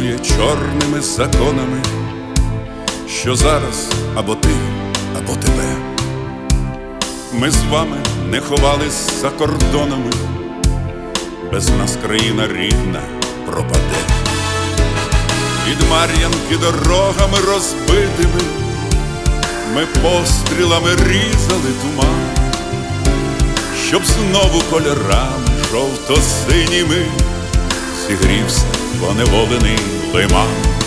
керує чорними законами, що зараз або ти, або тебе. Ми з вами не ховались за кордонами, без нас країна рідна пропаде. Від Мар'янки дорогами розбитими ми пострілами різали туман, щоб знову кольорами жовто-синіми зігрівся поневолений лиман.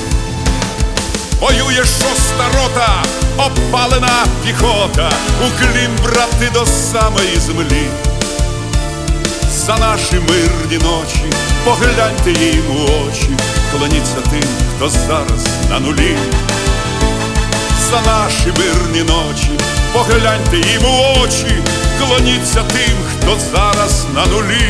Воює шоста рота, обпалена піхота, уклін, брати, до самої землі. За наші мирні ночі погляньте їм у очі, клоніться тим, хто зараз на нулі. За наші мирні ночі погляньте їм у очі, клоніться тим, хто зараз на нулі.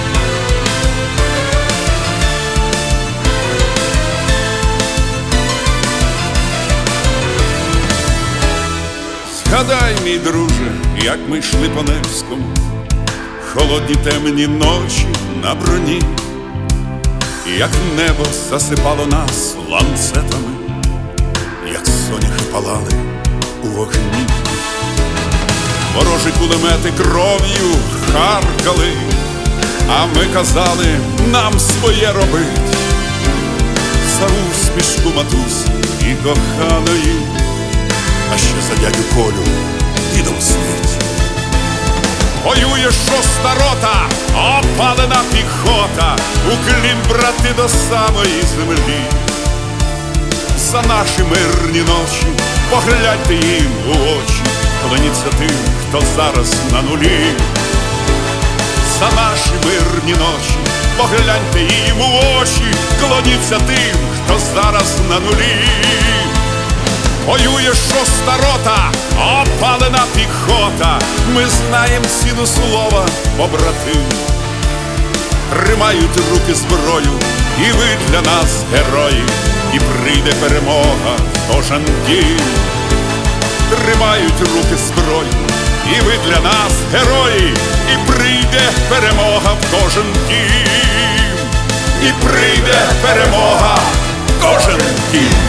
Згадай, мій друже, як ми йшли по Невському, холодні темні ночі на броні, як небо засипало нас ланцетами, як соняхи палали у вогні. Ворожі кулемети кров'ю харкали, а ми казали, нам своє робить. За усмішку матусі і коханої, а ще за дядю Колю дідом смерть. Воює шоста рота, опалена піхота, уклін, брати, до самої землі. За наші мирні ночі погляньте їм у очі, клоніться тим, хто зараз на нулі. За наші мирні ночі погляньте їм у очі, клоніться тим, хто зараз на нулі. Воює шоста рота, опалена піхота, ми знаєм ціну слова, побратим. Тримають руки зброю, і ви для нас герої, і прийде перемога в кожен дім. Тримають руки зброю, і ви для нас герої, і прийде перемога в кожен дім. І прийде перемога в кожен дім.